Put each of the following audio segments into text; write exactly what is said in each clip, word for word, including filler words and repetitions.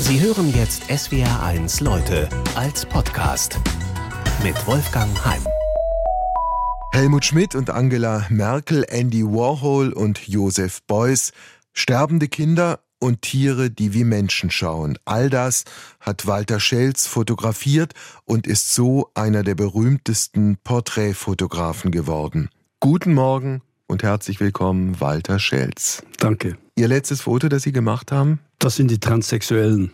Sie hören jetzt S W R eins Leute als Podcast mit Wolfgang Heim. Helmut Schmidt und Angela Merkel, Andy Warhol und Joseph Beuys, sterbende Kinder und Tiere, die wie Menschen schauen. All das hat Walter Schelz fotografiert und ist so einer der berühmtesten Porträtfotografen geworden. Guten Morgen und herzlich willkommen, Walter Schelz. Danke. Ihr letztes Foto, das Sie gemacht haben? Das sind die Transsexuellen,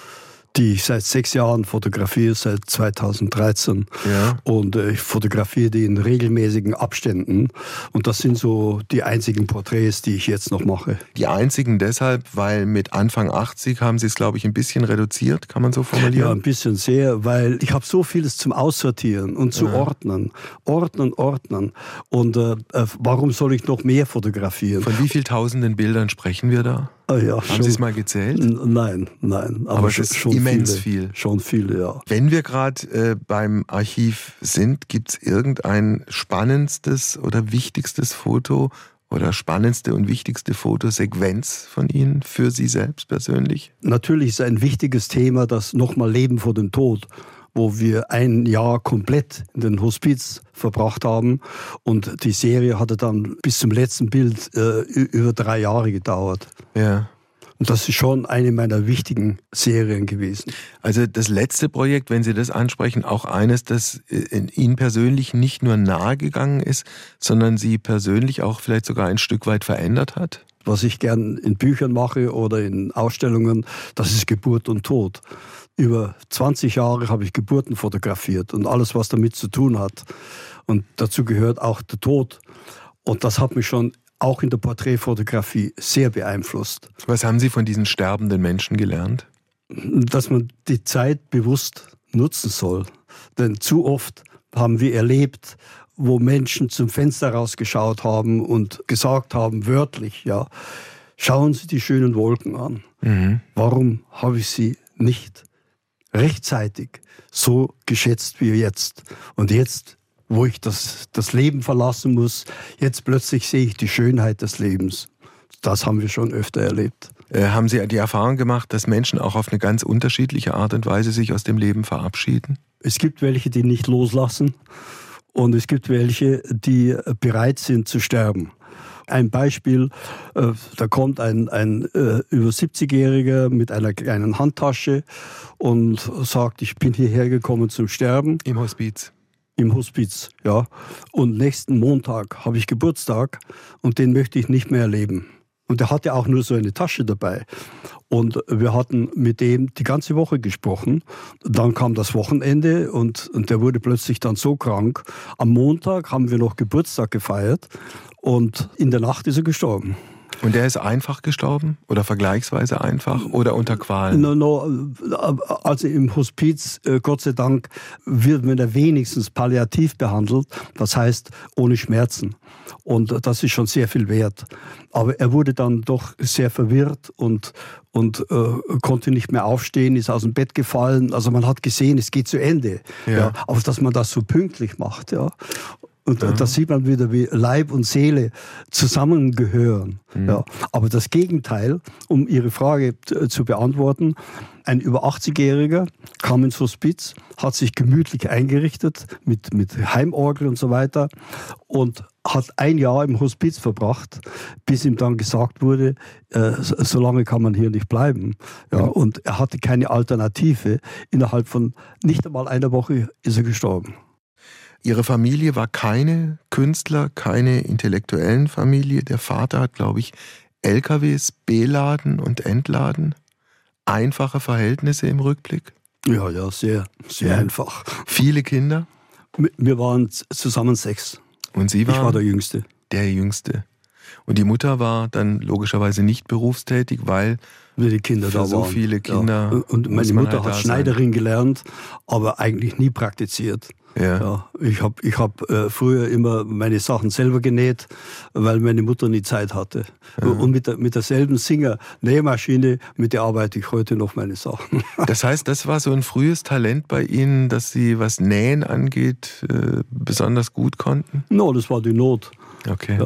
die ich seit sechs Jahren fotografiere, seit zweitausenddreizehn. Ja. Und äh, ich fotografiere die in regelmäßigen Abständen. Und das sind so die einzigen Porträts, die ich jetzt noch mache. Die einzigen deshalb, weil mit Anfang achtzig haben Sie es, glaube ich, ein bisschen reduziert, kann man so formulieren? Ja, ein bisschen sehr, weil ich habe so vieles zum Aussortieren und zu ja. ordnen. Ordnen, ordnen. Und äh, warum soll ich noch mehr fotografieren? Von wie vielen tausenden Bildern sprechen wir da? Ah, ja, Haben schon, Sie es mal gezählt? N- nein, nein. Aber, aber es ist schon immens viele, viel. Schon viele, ja. Wenn wir gerade äh, beim Archiv sind, gibt es irgendein spannendstes oder wichtigstes Foto oder spannendste und wichtigste Fotosequenz von Ihnen für Sie selbst persönlich? Natürlich ist ein wichtiges Thema das nochmal Leben vor dem Tod, wo wir ein Jahr komplett in den Hospiz verbracht haben. Und die Serie hatte dann bis zum letzten Bild äh, über drei Jahre gedauert. Ja. Und das ist schon eine meiner wichtigen Serien gewesen. Also das letzte Projekt, wenn Sie das ansprechen, auch eines, das in Ihnen persönlich nicht nur nahe gegangen ist, sondern Sie persönlich auch vielleicht sogar ein Stück weit verändert hat? Was ich gern in Büchern mache oder in Ausstellungen, das ist Geburt und Tod. Über zwanzig Jahre habe ich Geburten fotografiert und alles, was damit zu tun hat. Und dazu gehört auch der Tod. Und das hat mich schon auch in der Porträtfotografie sehr beeinflusst. Was haben Sie von diesen sterbenden Menschen gelernt? Dass man die Zeit bewusst nutzen soll. Denn zu oft haben wir erlebt, wo Menschen zum Fenster rausgeschaut haben und gesagt haben, wörtlich, ja, schauen Sie die schönen Wolken an. Mhm. Warum habe ich sie nicht rechtzeitig so geschätzt wie jetzt? Und jetzt, wo ich das, das Leben verlassen muss, jetzt plötzlich sehe ich die Schönheit des Lebens. Das haben wir schon öfter erlebt. Äh, haben Sie die Erfahrung gemacht, dass Menschen auch auf eine ganz unterschiedliche Art und Weise sich aus dem Leben verabschieden? Es gibt welche, die nicht loslassen. Und es gibt welche, die bereit sind zu sterben. Ein Beispiel, äh, da kommt ein, ein äh, über siebzigjähriger mit einer kleinen Handtasche und sagt, ich bin hierher gekommen zum Sterben. Im Hospiz. Im Hospiz, ja. Und nächsten Montag habe ich Geburtstag und den möchte ich nicht mehr erleben. Und er hatte auch nur so eine Tasche dabei. Und wir hatten mit dem die ganze Woche gesprochen. Dann kam das Wochenende und, und der wurde plötzlich dann so krank. Am Montag haben wir noch Geburtstag gefeiert und in der Nacht ist er gestorben. Und der ist einfach gestorben? Oder vergleichsweise einfach? Oder unter Qualen? No, no, also im Hospiz, Gott sei Dank, wird man da wenigstens palliativ behandelt. Das heißt, ohne Schmerzen. Und das ist schon sehr viel wert. Aber er wurde dann doch sehr verwirrt und, und äh, konnte nicht mehr aufstehen, ist aus dem Bett gefallen. Also man hat gesehen, es geht zu Ende. Ja. Ja, aber dass man das so pünktlich macht, ja. Und ja. da sieht man wieder, wie Leib und Seele zusammengehören. Mhm. Ja. Aber das Gegenteil, um Ihre Frage zu beantworten, ein über achtzigjähriger kam ins Hospiz, hat sich gemütlich eingerichtet mit, mit Heimorgel und so weiter und hat ein Jahr im Hospiz verbracht, bis ihm dann gesagt wurde, äh, so, so lange kann man hier nicht bleiben. Ja, mhm. Und er hatte keine Alternative. Innerhalb von nicht einmal einer Woche ist er gestorben. Ihre Familie war keine Künstler, keine intellektuellen Familie. Der Vater hat, glaube ich, L K Ws beladen und entladen. Einfache Verhältnisse im Rückblick? Ja, ja, sehr, sehr ja. einfach. Viele Kinder? Wir waren zusammen sechs. Und Sie waren? Ich war der Jüngste. Der Jüngste. Und die Mutter war dann logischerweise nicht berufstätig, weil die Kinder für da so waren. viele Kinder. Ja. Und meine Mutter halt hat Schneiderin sein. gelernt, aber eigentlich nie praktiziert. Ja. Ja, ich habe ich hab, äh, früher immer meine Sachen selber genäht, weil meine Mutter nie Zeit hatte. Ja. Und mit, der, mit derselben Singer-Nähmaschine, mit der arbeite ich heute noch meine Sachen. Das heißt, das war so ein frühes Talent bei Ihnen, dass Sie, was Nähen angeht, äh, besonders gut konnten? No, das war die Not. Okay. Ja.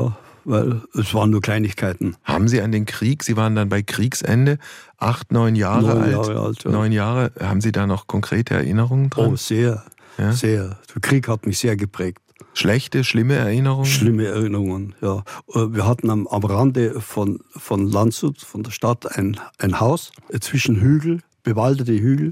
weil es waren nur Kleinigkeiten. Haben Sie an den Krieg, Sie waren dann bei Kriegsende, acht, neun Jahre neun alt, Jahre alt ja. neun Jahre, haben Sie da noch konkrete Erinnerungen dran? Oh, sehr, ja? sehr. Der Krieg hat mich sehr geprägt. Schlechte, schlimme Erinnerungen? Schlimme Erinnerungen, ja. Wir hatten am, am Rande von, von Landshut, von der Stadt, ein, ein Haus zwischen Hügel, bewaldete Hügel.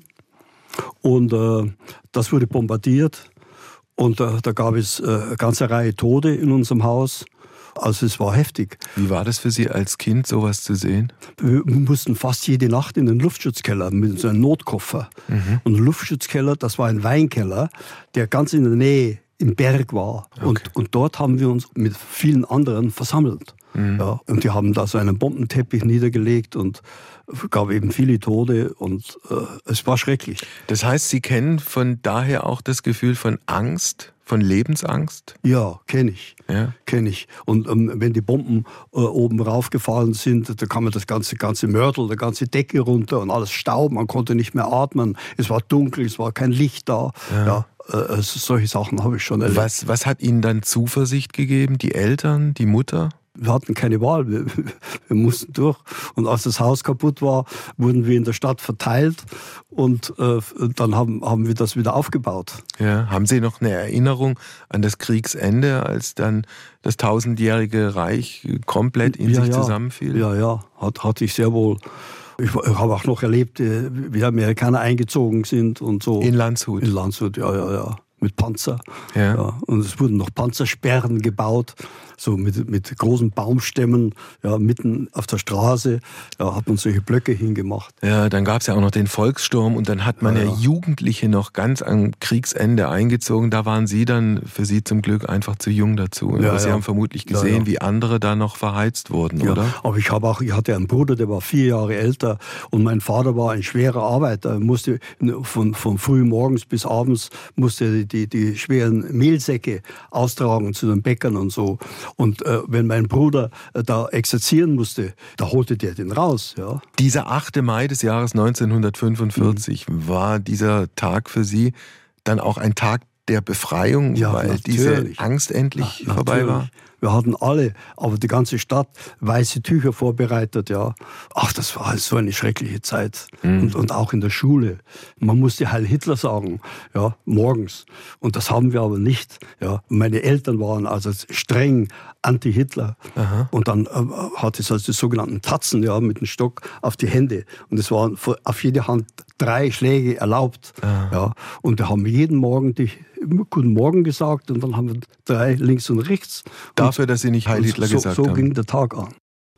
Und äh, das wurde bombardiert. Und äh, da gab es äh, eine ganze Reihe Tote in unserem Haus. Also es war heftig. Wie war das für Sie als Kind, sowas zu sehen? Wir mussten fast jede Nacht in den Luftschutzkeller mit so einem Notkoffer. Mhm. Und der Luftschutzkeller, das war ein Weinkeller, der ganz in der Nähe im Berg war. Okay. Und, und dort haben wir uns mit vielen anderen versammelt. Mhm. Ja, und die haben da so einen Bombenteppich niedergelegt und es gab eben viele Tote und äh, es war schrecklich. Das heißt, Sie kennen von daher auch das Gefühl von Angst, von Lebensangst? Ja, kenne ich. Ja. Kenne ich. Und ähm, wenn die Bomben äh, oben raufgefallen sind, da kam man das ganze, ganze Mörtel, die ganze Decke runter und alles Staub, man konnte nicht mehr atmen. Es war dunkel, es war kein Licht da. Ja. Ja. Äh, solche Sachen habe ich schon erlebt. Was, was hat Ihnen dann Zuversicht gegeben? Die Eltern, die Mutter? Wir hatten keine Wahl, wir, wir mussten durch. Und als das Haus kaputt war, wurden wir in der Stadt verteilt und äh, dann haben, haben wir das wieder aufgebaut. Ja, haben Sie noch eine Erinnerung an das Kriegsende, als dann das tausendjährige Reich komplett in ja, sich ja. zusammenfiel? Ja, ja, hat, hatte ich sehr wohl. Ich, ich habe auch noch erlebt, wie Amerikaner eingezogen sind und so. In Landshut? In Landshut, ja, ja, ja. Mit Panzer. Ja. Ja. Und es wurden noch Panzersperren gebaut, so mit, mit großen Baumstämmen, ja, mitten auf der Straße. Ja, hat man solche Blöcke hingemacht. Ja, dann gab es ja auch noch den Volkssturm und dann hat man ja, ja. ja Jugendliche noch ganz am Kriegsende eingezogen. Da waren Sie dann für Sie zum Glück einfach zu jung dazu. Ja, aber Sie ja. haben vermutlich gesehen, ja, ja. wie andere da noch verheizt wurden, ja, oder? Aber ich habe auch, ich hatte einen Bruder, der war vier Jahre älter und mein Vater war ein schwerer Arbeiter. Er musste von, von früh morgens bis abends musste die, die schweren Mehlsäcke austragen zu den Bäckern und so. Und äh, wenn mein Bruder äh, da exerzieren musste, da holte der den raus. Ja. Dieser achte Mai des Jahres neunzehnhundertfünfundvierzig, mhm. war dieser Tag für Sie dann auch ein Tag der Befreiung, ja, weil natürlich. diese Angst endlich Na, vorbei war? Wir hatten alle, aber die ganze Stadt, weiße Tücher vorbereitet, ja. Ach, das war so eine schreckliche Zeit. Mhm. Und, und auch in der Schule. Man musste Heil Hitler sagen, ja, morgens. Und das haben wir aber nicht, ja. Meine Eltern waren also streng Anti-Hitler. Aha. Und dann äh, hatte es also die sogenannten Tatzen, ja, mit dem Stock auf die Hände. Und es waren auf jede Hand drei Schläge erlaubt, Aha. ja. Und wir haben jeden Morgen die Guten Morgen gesagt und dann haben wir drei links und rechts. Dafür, und, dass Sie nicht Heil Hitler so, gesagt so haben. So ging der Tag an.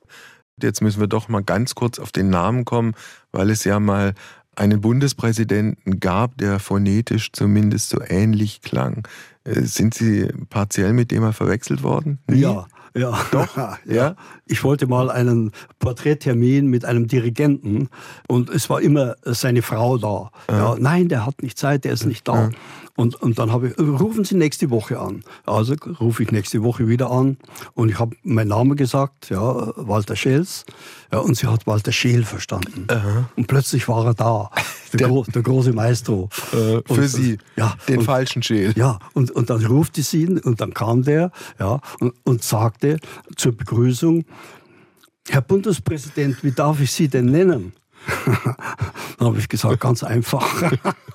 Jetzt müssen wir doch mal ganz kurz auf den Namen kommen, weil es ja mal einen Bundespräsidenten gab, der phonetisch zumindest so ähnlich klang. Sind Sie partiell mit dem mal verwechselt worden? Nie? Ja. Ja, doch. ja. ja. Ich wollte mal einen Porträttermin mit einem Dirigenten und es war immer seine Frau da. Ja. Ja, nein, der hat nicht Zeit, der ist nicht da. Ja. Und, und dann habe ich, rufen Sie nächste Woche an. Also rufe ich nächste Woche wieder an und ich habe meinen Namen gesagt, ja, Walter Schels. Ja, und sie hat Walter Scheel verstanden. Aha. Und plötzlich war er da, der, der, Gro der große Maestro. Äh, für und, Sie, ja, den und, falschen Scheel. Ja, und, und dann rufte sie ihn und dann kam der, ja, und, und sagte zur Begrüßung, Herr Bundespräsident, wie darf ich Sie denn nennen? Dann habe ich gesagt, ganz einfach.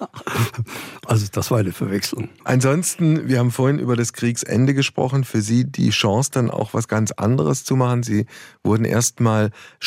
Also das war eine Verwechslung. Ansonsten, wir haben vorhin über das Kriegsende gesprochen, für Sie die Chance dann auch was ganz anderes zu machen. Sie wurden erstmal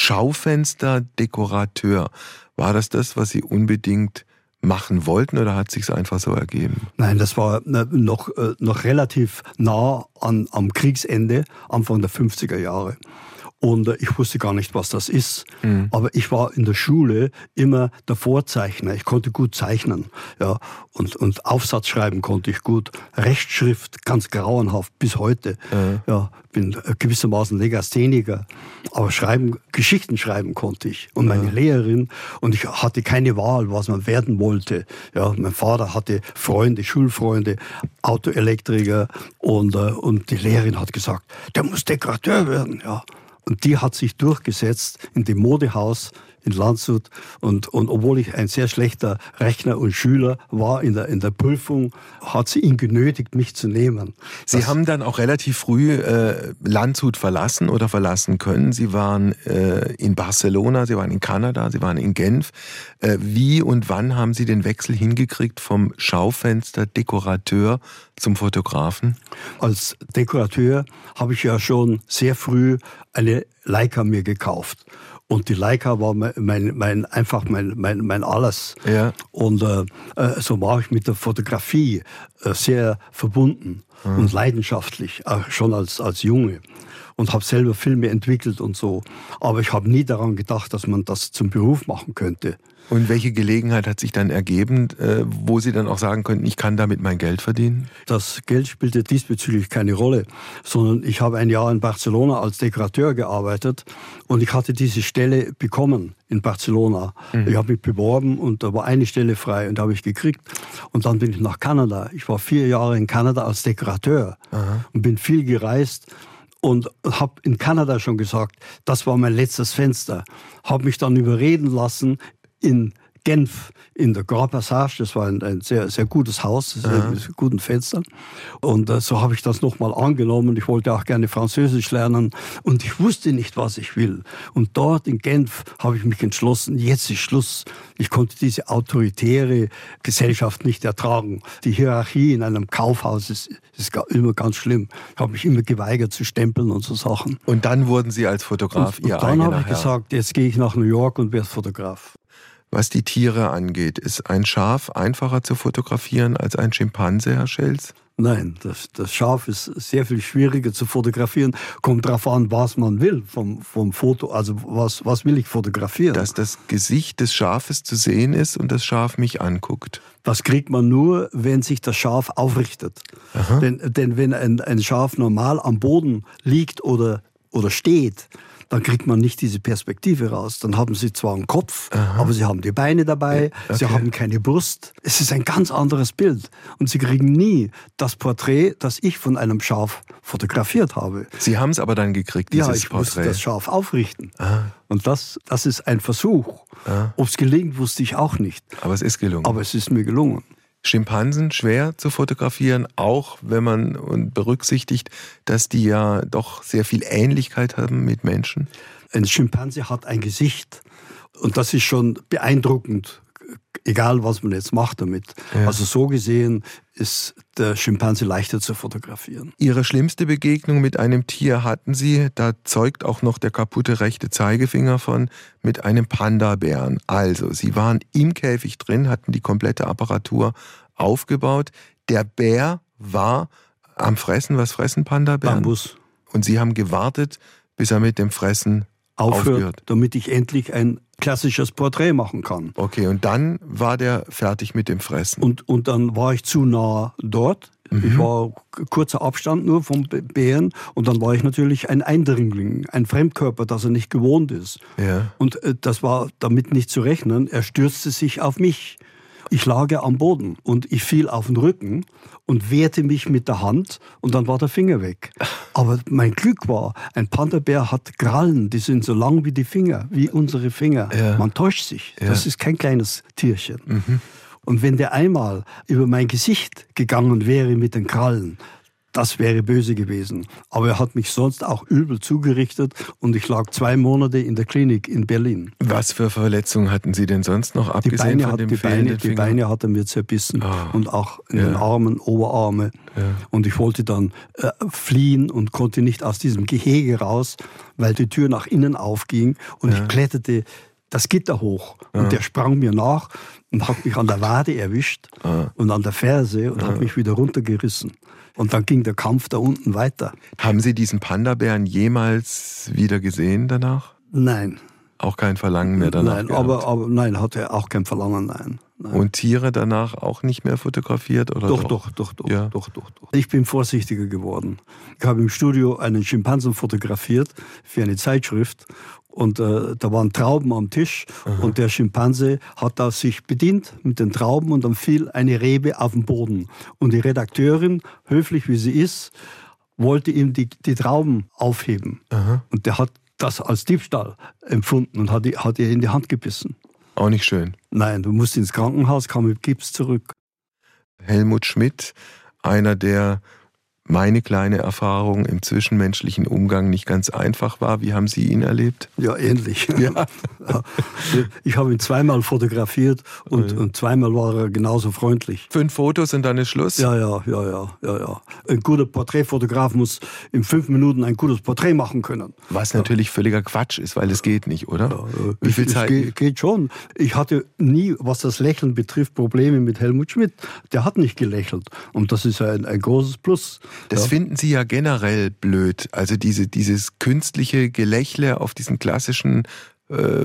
Schaufensterdekorateur. War das das, was Sie unbedingt machen wollten oder hat es sich einfach so ergeben? Nein, das war noch, noch relativ nah an, am Kriegsende, Anfang der fünfziger Jahre. Und ich wusste gar nicht, was das ist. Mhm. Aber ich war in der Schule immer der Vorzeichner. Ich konnte gut zeichnen. Ja. Und, und Aufsatz schreiben konnte ich gut. Rechtschrift ganz grauenhaft bis heute. Mhm. Ja, bin gewissermaßen Legastheniker. Aber schreiben, Geschichten schreiben konnte ich. Und meine mhm. Lehrerin, und ich hatte keine Wahl, was man werden wollte. Ja, mein Vater hatte Freunde, Schulfreunde, Autoelektriker. Und, und die Lehrerin hat gesagt, der muss Dekorateur werden. Ja. Und die hat sich durchgesetzt in dem Modehaus in Landshut. Und, und obwohl ich ein sehr schlechter Rechner und Schüler war in der, in der Prüfung, hat sie ihn genötigt, mich zu nehmen. Sie das, haben dann auch relativ früh äh, Landshut verlassen oder verlassen können. Sie waren äh, in Barcelona, Sie waren in Kanada, Sie waren in Genf. Äh, wie und wann haben Sie den Wechsel hingekriegt vom Schaufenster-Dekorateur zum Fotografen? Als Dekorateur habe ich ja schon sehr früh eine Leica mir gekauft. Und die Leica war mein, mein, mein einfach mein, mein, mein Alles. Ja. Und äh, so war ich mit der Fotografie äh, sehr verbunden mhm. und leidenschaftlich, auch schon als, als Junge. Und habe selber Filme entwickelt und so. Aber ich habe nie daran gedacht, dass man das zum Beruf machen könnte. Und welche Gelegenheit hat sich dann ergeben, äh, wo Sie dann auch sagen könnten, ich kann damit mein Geld verdienen? Das Geld spielte diesbezüglich keine Rolle, sondern ich habe ein Jahr in Barcelona als Dekorateur gearbeitet und ich hatte diese Stelle bekommen in Barcelona. Mhm. Ich habe mich beworben und da war eine Stelle frei und die habe ich gekriegt. Und dann bin ich nach Kanada. Ich war vier Jahre in Kanada als Dekorateur Aha. und bin viel gereist. Und habe in Kanada schon gesagt, das war mein letztes Fenster. Habe mich dann überreden lassen, in Genf, in der Grand Passage, das war ein, ein sehr, sehr gutes Haus, sehr, mit guten Fenstern. Und äh, so habe ich das nochmal angenommen. Ich wollte auch gerne Französisch lernen und ich wusste nicht, was ich will. Und dort in Genf habe ich mich entschlossen, jetzt ist Schluss. Ich konnte diese autoritäre Gesellschaft nicht ertragen. Die Hierarchie in einem Kaufhaus ist, ist immer ganz schlimm. Ich habe mich immer geweigert zu stempeln und so Sachen. Und dann wurden Sie als Fotograf und, Ihr und dann eigener habe ich Herr. gesagt, jetzt gehe ich nach New York und werde Fotograf. Was die Tiere angeht, ist ein Schaf einfacher zu fotografieren als ein Schimpanse, Herr Schelz? Nein, das, das Schaf ist sehr viel schwieriger zu fotografieren. Kommt darauf an, was man will vom, vom Foto. Also was, was will ich fotografieren? Dass das Gesicht des Schafes zu sehen ist und das Schaf mich anguckt. Das kriegt man nur, wenn sich das Schaf aufrichtet. Denn, denn wenn ein, ein Schaf normal am Boden liegt oder, oder steht, dann kriegt man nicht diese Perspektive raus. Dann haben sie zwar einen Kopf, Aha. aber sie haben die Beine dabei, okay. sie haben keine Brust. Es ist ein ganz anderes Bild. Und sie kriegen nie das Porträt, das ich von einem Schaf fotografiert habe. Sie haben es aber dann gekriegt, dieses Ja, ich Porträt. musste das Schaf aufrichten. Ah. Und das, das ist ein Versuch. Ah. Ob es gelingt, wusste ich auch nicht. Aber es ist gelungen. Aber es ist mir gelungen. Schimpansen schwer zu fotografieren, auch wenn man berücksichtigt, dass die ja doch sehr viel Ähnlichkeit haben mit Menschen? Ein Schimpanse hat ein Gesicht und das ist schon beeindruckend, egal was man jetzt macht damit. Ja. Also so gesehen ist der Schimpanse leichter zu fotografieren. Ihre schlimmste Begegnung mit einem Tier hatten Sie, da zeugt auch noch der kaputte rechte Zeigefinger von, mit einem Panda-Bären. Also, Sie waren im Käfig drin, hatten die komplette Apparatur aufgebaut. Der Bär war am Fressen. Was fressen Panda-Bären? Bambus. Und Sie haben gewartet, bis er mit dem Fressen aufhört, aufhört, damit ich endlich ein klassisches Porträt machen kann. Okay, und dann war der fertig mit dem Fressen. Und, und dann war ich zu nah dort. Mhm. Ich war kurzer Abstand nur vom Bären und dann war ich natürlich ein Eindringling, ein Fremdkörper, das er nicht gewohnt ist. Ja. Und äh, das war damit nicht zu rechnen. Er stürzte sich auf mich. Ich lag ja am Boden und ich fiel auf den Rücken und wehrte mich mit der Hand und dann war der Finger weg. Aber mein Glück war, ein Panda-Bär hat Krallen, die sind so lang wie die Finger, wie unsere Finger. Ja. Man täuscht sich, ja. Das ist kein kleines Tierchen. Mhm. Und wenn der einmal über mein Gesicht gegangen wäre mit den Krallen, das wäre böse gewesen. Aber er hat mich sonst auch übel zugerichtet und ich lag zwei Monate in der Klinik in Berlin. Was für Verletzungen hatten Sie denn sonst noch, abgesehen die Beine von hat, dem die fehlenden Beine, Die Beine hat er mir zerbissen oh. und auch in ja. den Armen, Oberarme. Ja. Und ich wollte dann äh, fliehen und konnte nicht aus diesem Gehege raus, weil die Tür nach innen aufging und ja. ich kletterte das Gitter hoch und ja. der sprang mir nach und hat mich an der Wade erwischt ja. und an der Ferse und ja. hat mich wieder runtergerissen. Und dann ging der Kampf da unten weiter. Haben Sie diesen Panda-Bären jemals wieder gesehen danach? Nein. Auch kein Verlangen mehr danach? Nein, aber, aber nein, hatte er auch kein Verlangen, nein. Nein. Und Tiere danach auch nicht mehr fotografiert? Oder doch, doch, doch, doch, doch, ja. doch, doch, doch. Ich bin vorsichtiger geworden. Ich habe im Studio einen Schimpansen fotografiert für eine Zeitschrift. Und äh, da waren Trauben am Tisch. Aha. Und der Schimpanse hat da sich bedient mit den Trauben und dann fiel eine Rebe auf den Boden. Und die Redakteurin, höflich wie sie ist, wollte ihm die, die Trauben aufheben. Aha. Und der hat das als Diebstahl empfunden und hat, hat ihr in die Hand gebissen. Auch nicht schön. Nein, du musst ins Krankenhaus, kam mit Gips zurück. Helmut Schmidt, einer, der meine kleine Erfahrung im zwischenmenschlichen Umgang nicht ganz einfach war. Wie haben Sie ihn erlebt? Ja, ähnlich. Ja. Ich habe ihn zweimal fotografiert und, ja. und zweimal war er genauso freundlich. Fünf Fotos und dann ist Schluss? Ja, ja, ja, ja, ja, ja. Ein guter Porträtfotograf muss in fünf Minuten ein gutes Porträt machen können. Was natürlich völliger Quatsch ist, weil das geht nicht, oder? Ja, Wie viel es, Zeit? Es geht, geht schon. Ich hatte nie, was das Lächeln betrifft, Probleme mit Helmut Schmidt. Der hat nicht gelächelt. Und das ist ein, ein großes Plus. Das ja. finden Sie ja generell blöd. Also diese, dieses künstliche Gelächle auf diesen klassischen äh,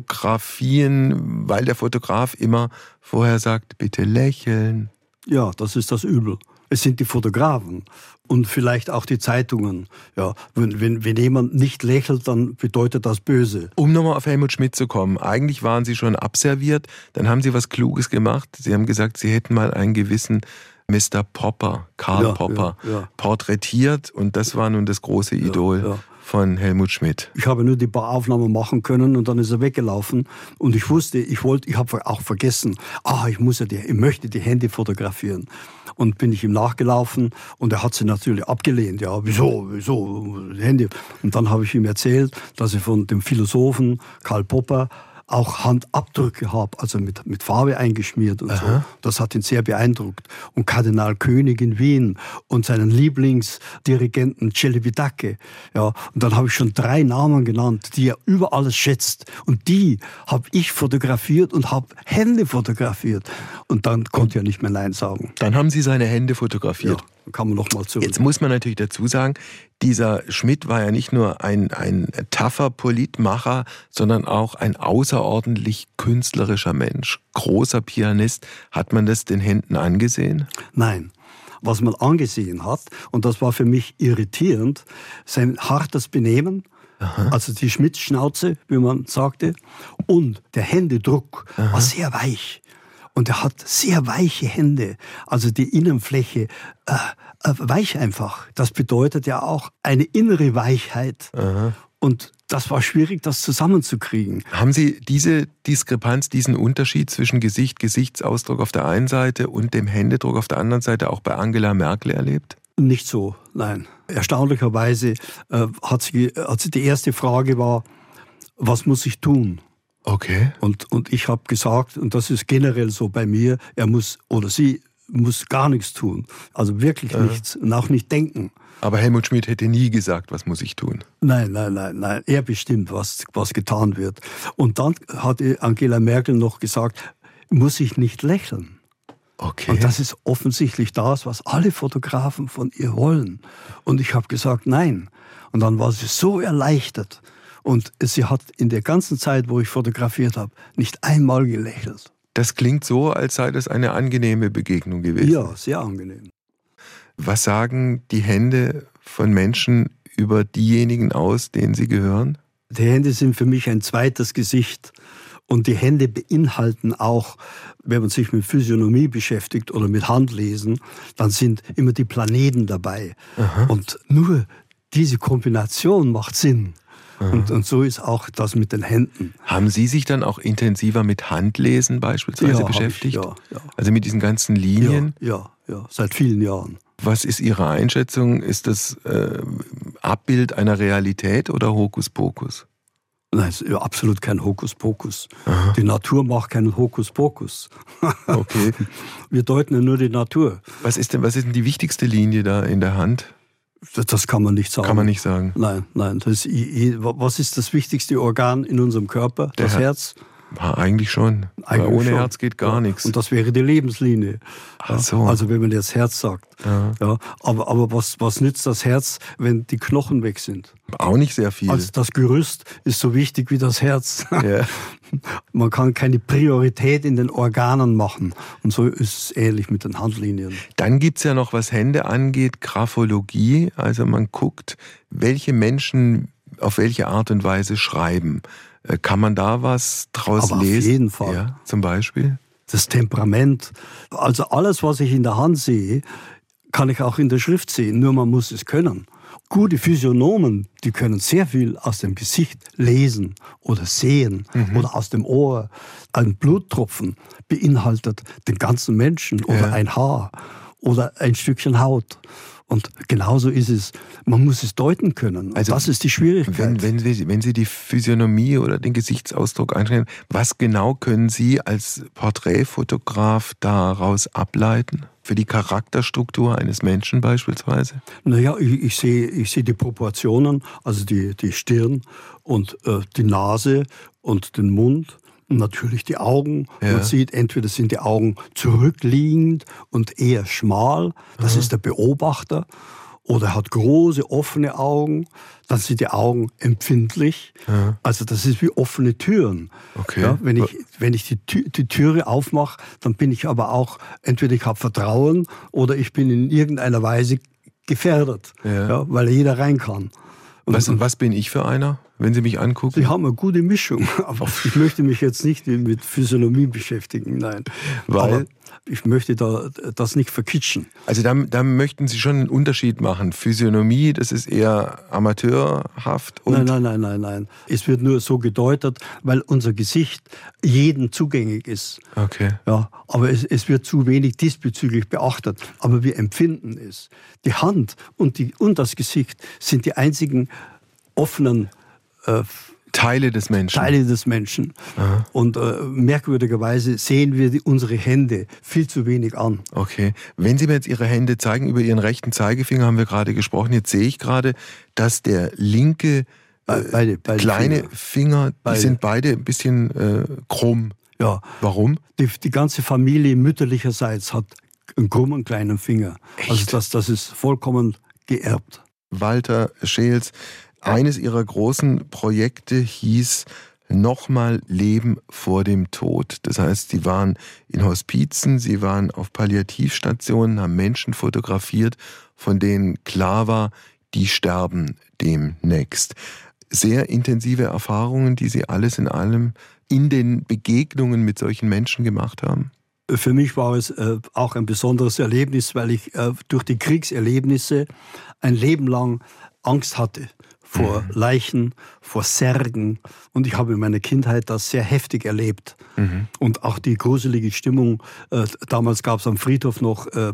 Fotografien, weil der Fotograf immer vorher sagt, bitte lächeln. Ja, das ist das Übel. Es sind die Fotografen und vielleicht auch die Zeitungen. Ja, wenn, wenn, wenn jemand nicht lächelt, dann bedeutet das böse. Um nochmal auf Helmut Schmidt zu kommen. Eigentlich waren Sie schon abserviert, dann haben Sie was Kluges gemacht. Sie haben gesagt, Sie hätten mal einen gewissen Mister Popper, Karl ja, Popper, ja, ja. porträtiert und das war nun das große Idol ja, ja. von Helmut Schmidt. Ich habe nur die paar Aufnahmen machen können und dann ist er weggelaufen und ich wusste, ich wollte, ich habe auch vergessen, ah, ich muss ja die, ich möchte die Hände fotografieren. Und bin ich ihm nachgelaufen und er hat sie natürlich abgelehnt. Ja, wieso, wieso, die Hände. Und dann habe ich ihm erzählt, dass ich von dem Philosophen Karl Popper auch Handabdrücke habe, also mit, mit Farbe eingeschmiert und Aha. so. Das hat ihn sehr beeindruckt. Und Kardinal König in Wien und seinen Lieblingsdirigenten Celibidache. Ja, und dann habe ich schon drei Namen genannt, die er über alles schätzt. Und die habe ich fotografiert und habe Hände fotografiert. Und dann konnte er nicht mehr Nein sagen. Dann haben Sie seine Hände fotografiert. Ja, dann kann man noch mal zurück. Jetzt muss man natürlich dazu sagen, dieser Schmidt war ja nicht nur ein, ein tougher Politmacher, sondern auch ein außerordentlich künstlerischer Mensch. Großer Pianist. Hat man das den Händen angesehen? Nein. Was man angesehen hat, und das war für mich irritierend, sein hartes Benehmen, Aha. also die Schmidt-Schnauze, wie man sagte, und der Händedruck Aha. war sehr weich. Und er hat sehr weiche Hände, also die Innenfläche äh, äh, weich einfach. Das bedeutet ja auch eine innere Weichheit. Aha. Und das war schwierig, das zusammenzukriegen. Haben Sie diese Diskrepanz, diesen Unterschied zwischen Gesicht, Gesichtsausdruck auf der einen Seite und dem Händedruck auf der anderen Seite auch bei Angela Merkel erlebt? Nicht so, nein. Erstaunlicherweise äh, hat sie, hat sie die erste Frage war, was muss ich tun? Okay. Und, und ich habe gesagt, und das ist generell so bei mir, er muss oder sie muss gar nichts tun. Also wirklich ja. nichts und auch nicht denken. Aber Helmut Schmidt hätte nie gesagt, was muss ich tun? Nein, nein, nein, nein. Er bestimmt, was, was getan wird. Und dann hat Angela Merkel noch gesagt, muss ich nicht lächeln. Okay. Und das ist offensichtlich das, was alle Fotografen von ihr wollen. Und ich habe gesagt, nein. Und dann war sie so erleichtert. Und sie hat in der ganzen Zeit, wo ich fotografiert habe, nicht einmal gelächelt. Das klingt so, als sei das eine angenehme Begegnung gewesen. Ja, sehr angenehm. Was sagen die Hände von Menschen über diejenigen aus, denen sie gehören? Die Hände sind für mich ein zweites Gesicht. Und die Hände beinhalten auch, wenn man sich mit Physiognomie beschäftigt oder mit Handlesen, dann sind immer die Planeten dabei. Aha. Und nur diese Kombination macht Sinn. Und, und so ist auch das mit den Händen. Haben Sie sich dann auch intensiver mit Handlesen beispielsweise ja, beschäftigt? Ich, ja, ja. Also mit diesen ganzen Linien? Ja, ja, ja, seit vielen Jahren. Was ist Ihre Einschätzung? Ist das äh, Abbild einer Realität oder Hokuspokus? Nein, es ist absolut kein Hokuspokus. Aha. Die Natur macht keinen Hokuspokus. Okay. Wir deuten ja nur die Natur. Was ist denn, was ist denn die wichtigste Linie da in der Hand? Das kann man nicht sagen. Kann man nicht sagen? Nein, nein. Das ist, was ist das wichtigste Organ in unserem Körper? Der das Her- Herz? Ja, eigentlich schon. Eigentlich ohne schon. Herz geht gar ja. nichts. Und das wäre die Lebenslinie. Ach so. Also wenn man jetzt Herz sagt. Ja. Ja, aber aber was, was nützt das Herz, wenn die Knochen weg sind? Auch nicht sehr viel. Also das Gerüst ist so wichtig wie das Herz. Ja. Man kann keine Priorität in den Organen machen. Und so ist es ähnlich mit den Handlinien. Dann gibt es ja noch, was Hände angeht, Graphologie. Also man guckt, welche Menschen auf welche Art und Weise schreiben. Kann man da was draus Aber lesen? Auf jeden Fall. Ja, zum Beispiel? Das Temperament. Also alles, was ich in der Hand sehe, kann ich auch in der Schrift sehen. Nur man muss es können. gute Physiognomen, die können sehr viel aus dem Gesicht lesen oder sehen mhm. oder aus dem Ohr. Ein Bluttropfen beinhaltet den ganzen Menschen oder ja. ein Haar oder ein Stückchen Haut. Und genauso ist es, man muss es deuten können. Also das ist die Schwierigkeit. Wenn, wenn, Sie, wenn Sie die Physiognomie oder den Gesichtsausdruck einschränken, was genau können Sie als Porträtfotograf daraus ableiten? Für die Charakterstruktur eines Menschen beispielsweise? Naja, ich, ich sehe ich sehe die Proportionen, also die, die Stirn und äh, die Nase und den Mund. Und natürlich die Augen. Ja. Man sieht, entweder sind die Augen zurückliegend und eher schmal, das Aha. ist der Beobachter, oder er hat große, offene Augen, dann sind die Augen empfindlich. Aha. Also das ist wie offene Türen. Okay. Ja, wenn ich, wenn ich die, Tür, die Türe aufmache, dann bin ich aber auch, entweder ich habe Vertrauen oder ich bin in irgendeiner Weise gefährdet, ja. Ja, weil jeder rein kann. Und was, was bin ich für einer, wenn Sie mich angucken? Sie haben eine gute Mischung, aber ich möchte mich jetzt nicht mit Physiognomie beschäftigen, nein. Weil aber ich möchte da, das nicht verkitschen. Also da, da möchten Sie schon einen Unterschied machen. Physiognomie, das ist eher amateurhaft. Und nein, nein, nein, nein, nein. Es wird nur so gedeutet, weil unser Gesicht jedem zugänglich ist. Okay. Ja, aber es, es wird zu wenig diesbezüglich beachtet. Aber wir empfinden es. Die Hand und, die, und das Gesicht sind die einzigen offenen äh, Teile des Menschen. Teile des Menschen. Aha. Und äh, merkwürdigerweise sehen wir die, unsere Hände viel zu wenig an. Okay. Wenn Sie mir jetzt Ihre Hände zeigen, über Ihren rechten Zeigefinger haben wir gerade gesprochen. Jetzt sehe ich gerade, dass der linke äh, beide, beide kleine Finger, Finger die sind beide ein bisschen äh, krumm. Ja. Warum? Die, die ganze Familie mütterlicherseits hat einen krummen kleinen Finger. Echt? Also das, das ist vollkommen geerbt. Walter Scheels, eines Ihrer großen Projekte hieß Nochmal Leben vor dem Tod. Das heißt, Sie waren in Hospizen, Sie waren auf Palliativstationen, haben Menschen fotografiert, von denen klar war, die sterben demnächst. Sehr intensive Erfahrungen, die Sie alles in allem in den Begegnungen mit solchen Menschen gemacht haben? Für mich war es äh, auch ein besonderes Erlebnis, weil ich äh, durch die Kriegserlebnisse ein Leben lang Angst hatte. Vor mhm. Leichen, vor Särgen. Und ich habe in meiner Kindheit das sehr heftig erlebt. Mhm. Und auch die gruselige Stimmung. Äh, damals gab es am Friedhof noch äh,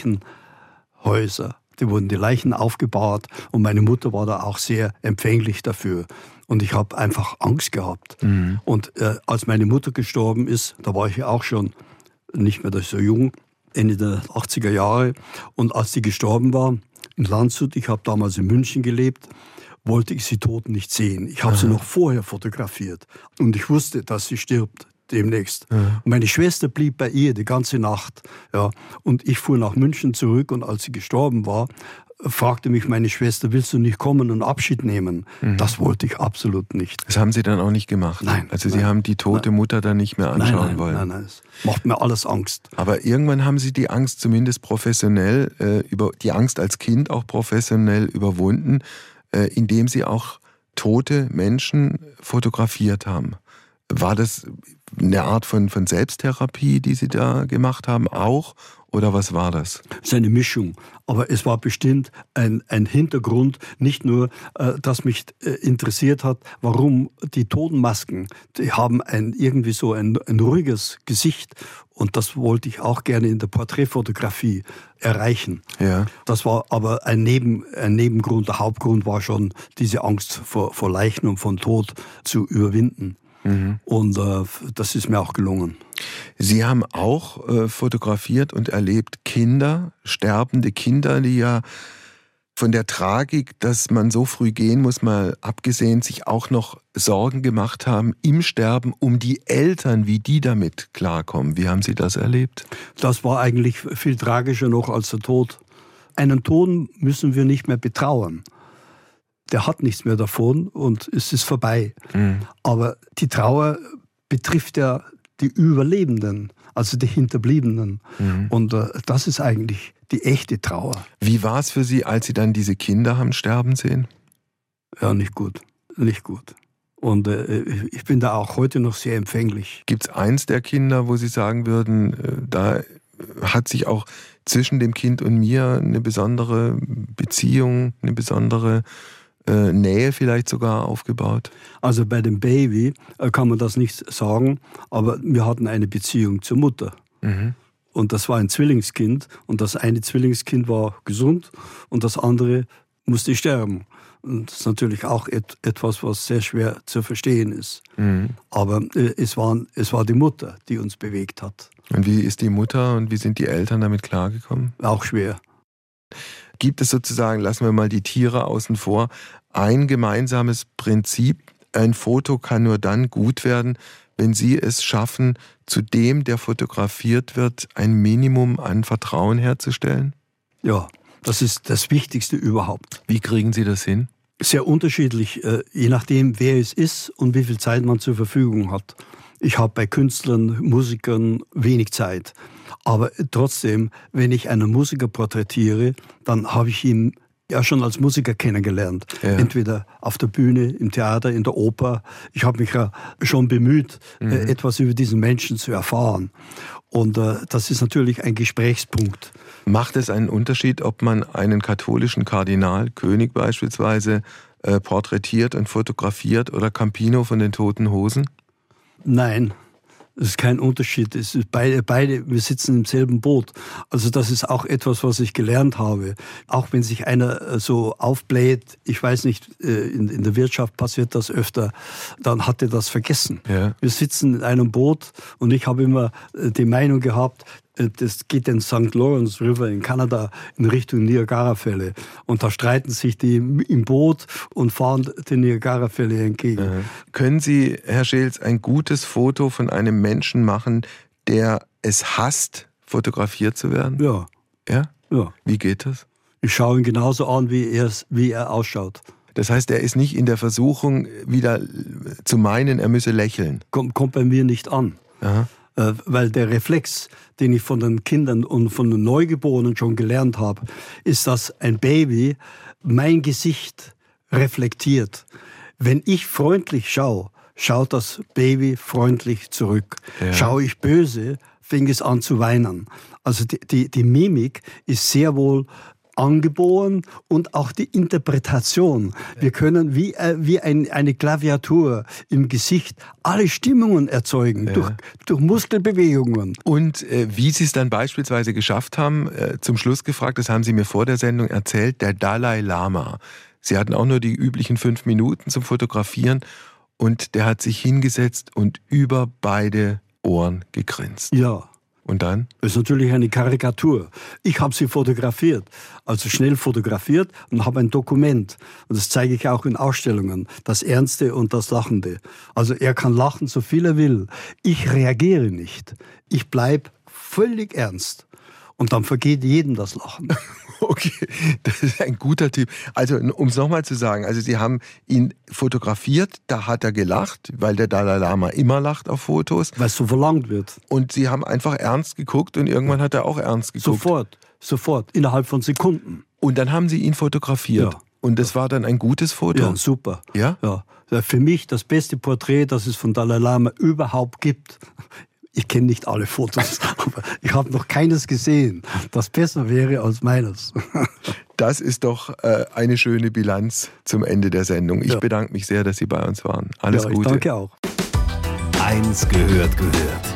Leichenhäuser. Da wurden die Leichen aufgebahrt. Und meine Mutter war da auch sehr empfänglich dafür. Und ich habe einfach Angst gehabt. Mhm. Und äh, als meine Mutter gestorben ist, da war ich ja auch schon nicht mehr so jung, Ende der achtziger Jahre. Und als sie gestorben war, in Landshut, ich habe damals in München gelebt, wollte ich sie tot nicht sehen. Ich habe sie noch vorher fotografiert. Und ich wusste, dass sie stirbt demnächst. Ja. Und meine Schwester blieb bei ihr die ganze Nacht. Ja. Und ich fuhr nach München zurück und als sie gestorben war, fragte mich meine Schwester, willst du nicht kommen und Abschied nehmen? Mhm. Das wollte ich absolut nicht. Das haben Sie dann auch nicht gemacht? Nein. Also nein, Sie haben die tote nein. Mutter dann nicht mehr anschauen nein, nein, wollen? Nein, nein, es macht mir alles Angst. Aber irgendwann haben Sie die Angst zumindest professionell, äh, über die Angst als Kind auch professionell überwunden, äh, indem Sie auch tote Menschen fotografiert haben. War das eine Art von, von Selbsttherapie, die Sie da gemacht haben, auch? Oder was war das? Es ist eine Mischung. Aber es war bestimmt ein, ein Hintergrund, nicht nur, äh, dass mich äh, interessiert hat, warum die Totenmasken, die haben ein, irgendwie so ein, ein ruhiges Gesicht. Und das wollte ich auch gerne in der Porträtfotografie erreichen. Ja. Das war aber ein, Neben, ein Nebengrund. Der Hauptgrund war schon, diese Angst vor, vor Leichen und von Tod zu überwinden. Mhm. Und äh, das ist mir auch gelungen. Sie haben auch äh, fotografiert und erlebt Kinder, sterbende Kinder, die ja von der Tragik, dass man so früh gehen muss, mal abgesehen, sich auch noch Sorgen gemacht haben im Sterben um die Eltern, wie die damit klarkommen. Wie haben Sie das erlebt? Das war eigentlich viel tragischer noch als der Tod. Einen Toten müssen wir nicht mehr betrauern. Der hat nichts mehr davon und es ist vorbei. Mhm. Aber die Trauer betrifft ja die Überlebenden, also die Hinterbliebenen. Mhm. Und äh, das ist eigentlich die echte Trauer. Wie war es für Sie, als Sie dann diese Kinder haben sterben sehen? Ja, nicht gut. Nicht gut. Und äh, ich bin da auch heute noch sehr empfänglich. Gibt es eins der Kinder, wo Sie sagen würden, äh, da hat sich auch zwischen dem Kind und mir eine besondere Beziehung, eine besondere äh, Nähe vielleicht sogar aufgebaut? Also bei dem Baby äh, kann man das nicht sagen, aber wir hatten eine Beziehung zur Mutter. Mhm. Und das war ein Zwillingskind und das eine Zwillingskind war gesund und das andere musste sterben. Und das ist natürlich auch et- etwas, was sehr schwer zu verstehen ist. Mhm. Aber äh, es, war, es war die Mutter, die uns bewegt hat. Und wie ist die Mutter und wie sind die Eltern damit klargekommen? Auch schwer. Gibt es sozusagen, lassen wir mal die Tiere außen vor, ein gemeinsames Prinzip? Ein Foto kann nur dann gut werden, wenn Sie es schaffen, zu dem, der fotografiert wird, ein Minimum an Vertrauen herzustellen? Ja, das ist das Wichtigste überhaupt. Wie kriegen Sie das hin? Sehr unterschiedlich, je nachdem, wer es ist und wie viel Zeit man zur Verfügung hat. Ich habe bei Künstlern, Musikern wenig Zeit. Aber trotzdem, wenn ich einen Musiker porträtiere, dann habe ich ihn ja schon als Musiker kennengelernt. Ja. Entweder auf der Bühne, im Theater, in der Oper. Ich habe mich ja schon bemüht, mhm. äh, etwas über diesen Menschen zu erfahren. Und äh, das ist natürlich ein Gesprächspunkt. Macht es einen Unterschied, ob man einen katholischen Kardinal, König beispielsweise, äh, porträtiert und fotografiert oder Campino von den Toten Hosen? Nein. Das ist kein Unterschied. Es ist beide, beide, wir sitzen im selben Boot. Also das ist auch etwas, was ich gelernt habe. Auch wenn sich einer so aufbläht, ich weiß nicht, in, in der Wirtschaft passiert das öfter, dann hat er das vergessen. Ja. Wir sitzen in einem Boot und ich habe immer die Meinung gehabt, das geht den Sankt Lawrence River in Kanada in Richtung Niagarafälle. Und da streiten sich die im Boot und fahren den Niagarafälle entgegen. Äh, können Sie, Herr Scheels, ein gutes Foto von einem Menschen machen, der es hasst, fotografiert zu werden? Ja. Ja? Ja. Wie geht das? Ich schaue ihn genauso an, wie er, wie er ausschaut. Das heißt, er ist nicht in der Versuchung, wieder zu meinen, er müsse lächeln? Kommt, kommt bei mir nicht an. Aha. Weil der Reflex, den ich von den Kindern und von den Neugeborenen schon gelernt habe, ist, dass ein Baby mein Gesicht reflektiert. Wenn ich freundlich schaue, schaut das Baby freundlich zurück. Ja. Schaue ich böse, fängt es an zu weinen. Also die, die, die Mimik ist sehr wohl angeboren und auch die Interpretation. Wir können wie, äh, wie ein, eine Klaviatur im Gesicht alle Stimmungen erzeugen, ja. durch, durch Muskelbewegungen. Und äh, wie Sie es dann beispielsweise geschafft haben, äh, zum Schluss gefragt, das haben Sie mir vor der Sendung erzählt, der Dalai Lama. Sie hatten auch nur die üblichen fünf Minuten zum Fotografieren und der hat sich hingesetzt und über beide Ohren gegrinst. Ja. Und dann? Das ist natürlich eine Karikatur. Ich habe sie fotografiert, also schnell fotografiert und habe ein Dokument. Und das zeige ich auch in Ausstellungen, das Ernste und das Lachende. Also er kann lachen, so viel er will. Ich reagiere nicht. Ich bleibe völlig ernst. Und dann vergeht jedem das Lachen. Okay, das ist ein guter Tipp. Also, um es nochmal zu sagen, also Sie haben ihn fotografiert, da hat er gelacht, weil der Dalai Lama immer lacht auf Fotos. Weil es so verlangt wird. Und Sie haben einfach ernst geguckt und irgendwann hat er auch ernst geguckt. Sofort, sofort, innerhalb von Sekunden. Und dann haben Sie ihn fotografiert. Ja. Und das war dann ein gutes Foto? Ja, super. Ja? Ja. Für mich das beste Porträt, das es von Dalai Lama überhaupt gibt. Ich kenne nicht alle Fotos, aber ich habe noch keines gesehen, das besser wäre als meines. Das ist doch äh, eine schöne Bilanz zum Ende der Sendung. Ich ja. bedanke mich sehr, dass Sie bei uns waren. Alles ja, Gute. Ich danke auch. Eins gehört gehört.